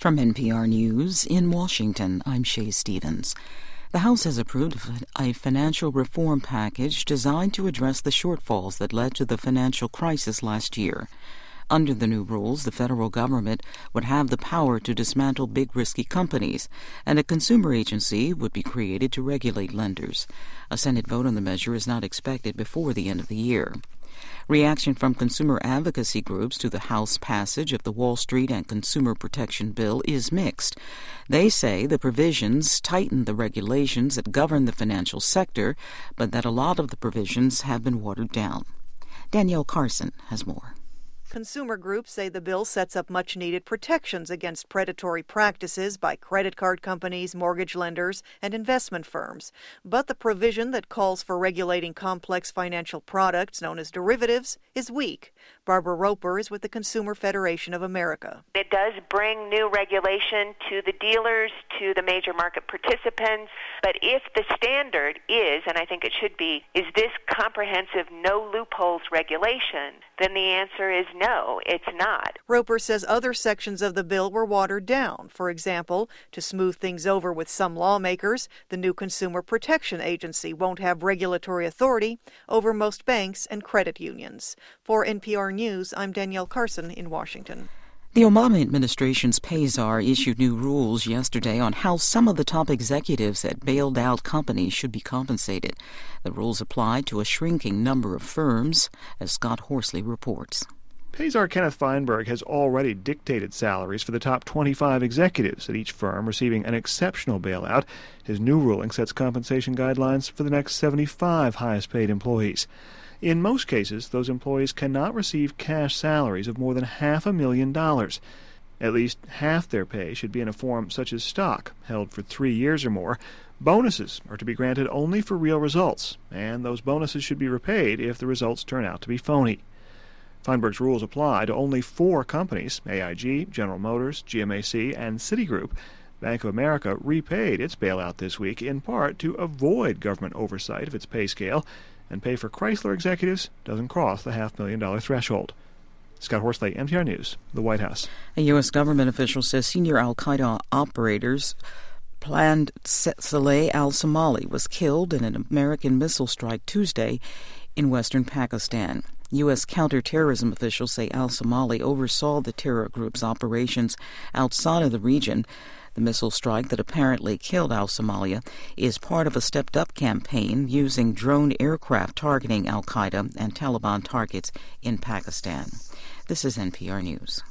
From NPR News in Washington, I'm Shay Stevens. The House has approved a financial reform package designed to address the shortfalls that led to the financial crisis last year. Under the new rules, the federal government would have the power to dismantle big risky companies, and a consumer agency would be created to regulate lenders. A Senate vote on the measure is not expected before the end of the year. Reaction from consumer advocacy groups to the House passage of the Wall Street and Consumer Protection Bill is mixed. They say the provisions tighten the regulations that govern the financial sector, but that a lot of the provisions have been watered down. Danielle Carson has more. Consumer groups say the bill sets up much-needed protections against predatory practices by credit card companies, mortgage lenders, and investment firms. But the provision that calls for regulating complex financial products known as derivatives is weak. Barbara Roper is with the Consumer Federation of America. It does bring new regulation to the dealers, to the major market participants. But if the standard is, and I think it should be, is this comprehensive no loopholes regulation, then the answer is no, it's not. Roper says other sections of the bill were watered down. For example, to smooth things over with some lawmakers, the new Consumer Protection Agency won't have regulatory authority over most banks and credit unions. For NPR News, I'm Danielle Carson in Washington. The Obama administration's pay-czar issued new rules yesterday on how some of the top executives at bailed-out companies should be compensated. The rules apply to a shrinking number of firms, as Scott Horsley reports. Pay-czar Kenneth Feinberg has already dictated salaries for the top 25 executives at each firm receiving an exceptional bailout. His new ruling sets compensation guidelines for the next 75 highest-paid employees. In most cases, those employees cannot receive cash salaries of more than $500,000. At least half their pay should be in a form such as stock, held for 3 years or more. Bonuses are to be granted only for real results, and those bonuses should be repaid if the results turn out to be phony. Feinberg's rules apply to only 4 companies: AIG, General Motors, GMAC, and Citigroup. Bank of America repaid its bailout this week in part to avoid government oversight of its pay scale, and pay for Chrysler executives doesn't cross the $500,000 threshold. Scott Horsley, NPR News, the White House. A U.S. government official says senior al-Qaeda operators planned Saleh al-Somali was killed in an American missile strike Tuesday in western Pakistan. U.S. counterterrorism officials say al-Somali oversaw the terror group's operations outside of the region. The missile strike that apparently killed al-Somalia is part of a stepped-up campaign using drone aircraft targeting al-Qaeda and Taliban targets in Pakistan. This is NPR News.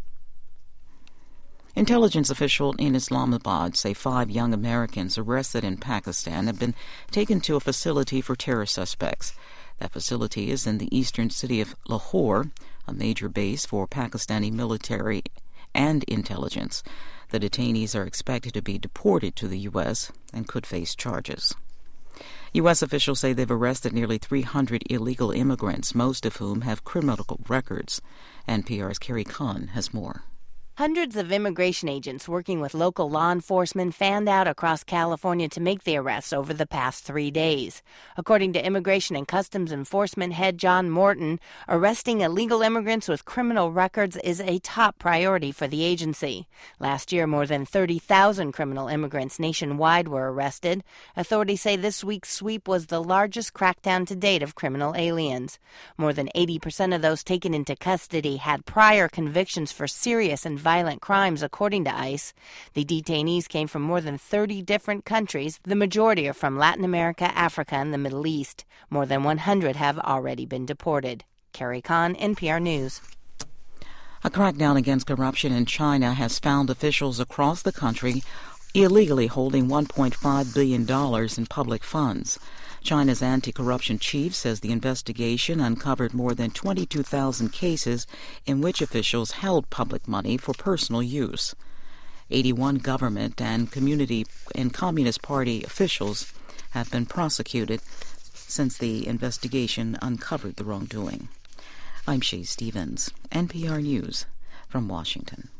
Intelligence officials in Islamabad say 5 young Americans arrested in Pakistan have been taken to a facility for terror suspects. That facility is in the eastern city of Lahore, a major base for Pakistani military and intelligence. The detainees are expected to be deported to the U.S. and could face charges. U.S. officials say they've arrested nearly 300 illegal immigrants, most of whom have criminal records. NPR's Carrie Kahn has more. Hundreds of immigration agents working with local law enforcement fanned out across California to make the arrests over the past 3 days. According to Immigration and Customs Enforcement head John Morton, arresting illegal immigrants with criminal records is a top priority for the agency. Last year, more than 30,000 criminal immigrants nationwide were arrested. Authorities say this week's sweep was the largest crackdown to date of criminal aliens. More than 80% of those taken into custody had prior convictions for serious and violent crimes, according to ICE. The detainees came from more than 30 different countries. The majority are from Latin America, Africa, and the Middle East. More than 100 have already been deported. Carrie Kahn, NPR News. A crackdown against corruption in China has found officials across the country illegally holding $1.5 billion in public funds. China's anti-corruption chief says the investigation uncovered more than 22,000 cases in which officials held public money for personal use. 81 government and Communist Party officials have been prosecuted since the investigation uncovered the wrongdoing. I'm Shay Stevens, NPR News from Washington.